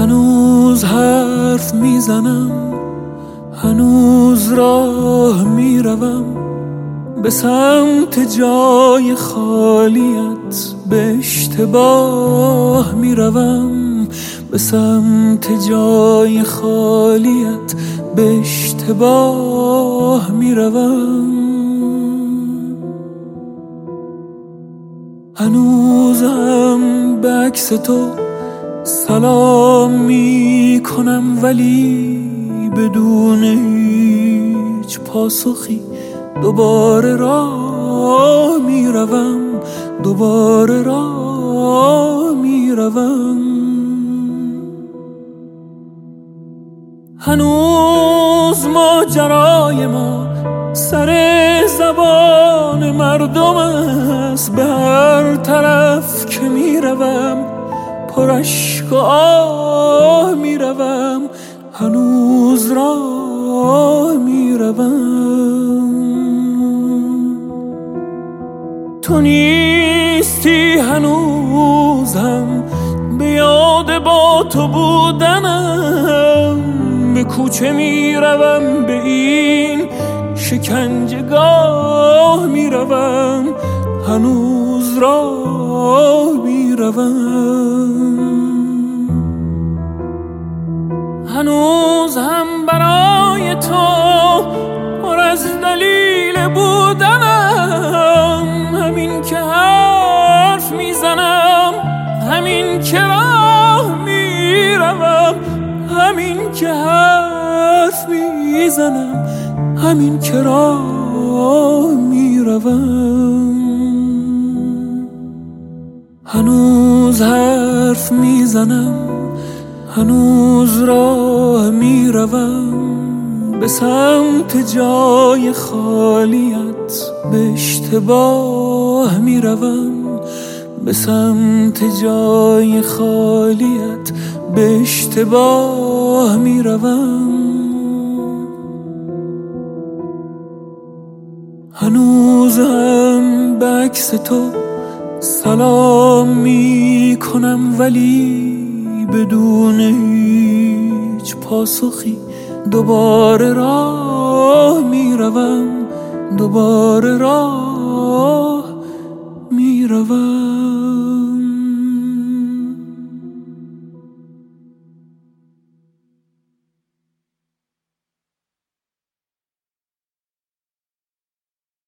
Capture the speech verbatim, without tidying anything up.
هنوز حرف میزنم، هنوز راه میروم به سمت جای خالیت، به اشتباه میروم به سمت جای خالیت، به اشتباه میروم. هنوزم به عکس تو سلام می کنم، ولی بدون هیچ پاسخی دوباره راه می روم، دوباره راه می روم. هنوز ماجرای ما سر زبان مردم است، به هر طرف که می روم پر اشک و آه می روم، هنوز راه می روم. تو نیستی هنوزم به یاد با تو بودنم، به کوچه می روم به این شکنجهگاه می روم، هنوز راه می روم. هنوز هم برای تو پر از دلیل بودنم، همین که حرف میزنم، همین که راه میروم، همین که حرف میزنم، همین که راه میروم. هنوز حرف میزنم، هنوز راه میروم به سمت جای خالیت، به اشتباه میروم به سمت جای خالیت، به اشتباه میروم. هنوز هم به عکس تو سلام می کنم، ولی بدون هیچ پاسخی دوباره راه می روم، دوباره راه می روم.